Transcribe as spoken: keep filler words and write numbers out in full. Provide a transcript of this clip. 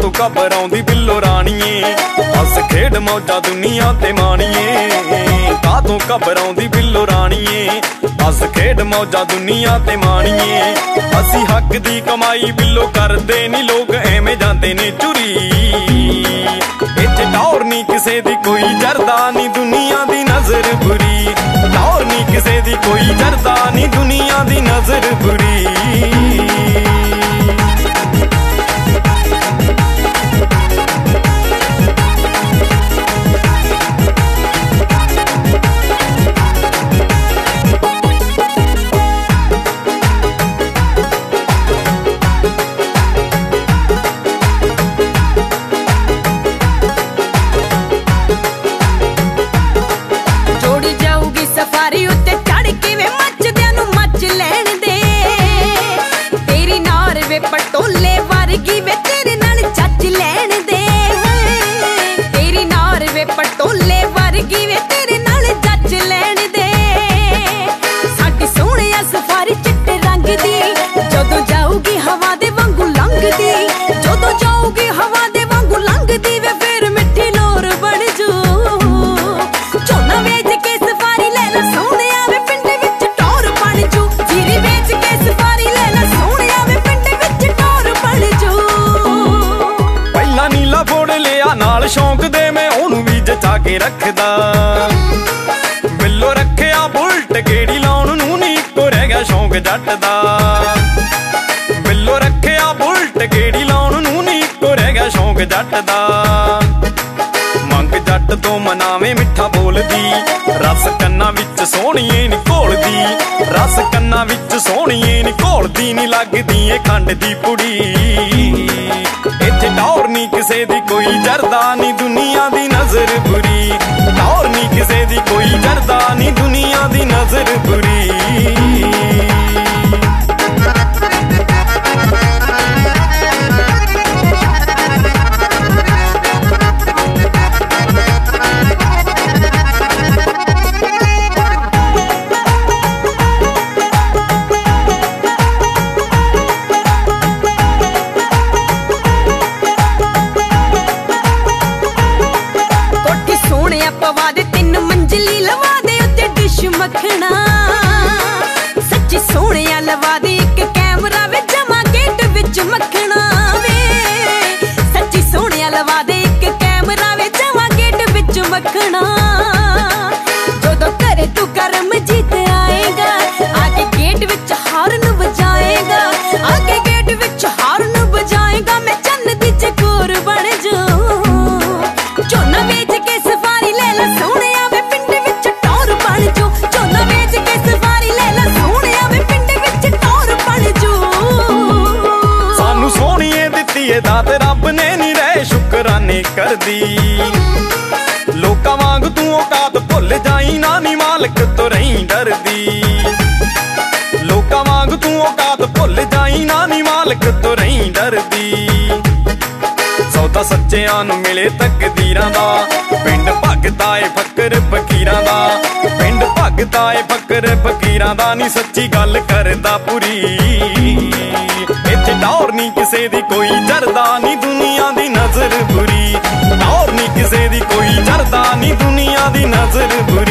कातों घबराउंदी बिल्लो राणीए, हस खेड मौजा दुनिया ते माणीए। कातों घबराउंदी बिल्लो राणीए, हस खेड मौजा दुनिया ते माणीए। असी हक दी कमाई बिल्लो करदे नी लोग एवें जांदे ने चुरी। इत्थे टौर नी किसे दी कोई जरदा नी दुनिया दी नजर बुरी। टौर नी किसे दी कोई जरदा नी दुनिया दी नजर बुरी। पटोले वर्गी वे तेरे नाल चच लैण दे। तेरी नार वे पटोले वर्गी वे तेरे नाल चच लैण दे। साडी सोहणिया सफारी चिट्टे रंग दी, जदों जाऊगी हवा दे वांगू लंघदी। जदों जाऊगी हवा दे वांगू लंघदी वे फिर मिठी लोर बन जू। झोना वेच के सफारी ले ला सोहणिया वे पिंड विच टौर बन जू। जीरी वेच के सफारी ले ला सोहणिया वे नीला फोड़ लिया नाल शौक दे मैं ओनू भी जचा के रखदा। बिल्लो रखिया बुलट गेड़ी लाउण नूं नी इक्को रह गया शौक जट दा। बिल्लो रखिया बुलट गेड़ी लाउण नूं नी इक्को रह गया शौक जट दा। मंग जट तो मनावे मिठा बोलदी, रस कन्ना विच सोहणीए नी घोलदी। रस कन्ना विच सोहणीए नी घोलदी, नी लगदी ए खंड दी पुड़ी। इत्थे टौर नी किसे दी कोई जरदा नी दुनिया दी नजर बुरी। टौर नी किसे दी कोई जरदा नी दुनिया दी नजर बुरी। पवा दे तीन मंजिली लवा दे उत्ते डिश मखना। सच्ची सोहणिया लवा दे एक कैमरा वे जमा गेट विच मखना वे। सच्ची सोहणिया लवा दे एक कैमरा वे जमा गेट विच मखना। जदों घरे तू करम जीत आएगा, आके गेट विच हारन बजाएगा। आके गेट विच हारन बजाएगा, मैं चन्न दी चकोर बन जाऊं। झोना वेच के सफारी ले ला सोहणिया वे पिंड विच टौर बन जू। झोना वेच के सफारी ले ला सोहणिया वे पिंड विच टौर बन जू। सानू सोहणिए दित्ती ए दात रब ने नी रहे शुकराने करदी। लोकां वांग तू औकात भुल जाई ना, नी मालक तो रही डरदी। लोकां वांग तू औकात भुल जाई ना, नी मालक तो रही डरदी। सौदा सच्चियां नूं मिले तकदीरां दा, पिंड भगदा ए फकर फकीरां दा। पिंड भगदा ए फकर फकीरां दा, नी सच्ची गल करदा पूरी। इत्थे टौर नी किसे दी कोई जरदा नी दुनिया दी नजर बुरी। टौर नी किसे दी कोई जरदा नी दुनिया दी नजर बुरी।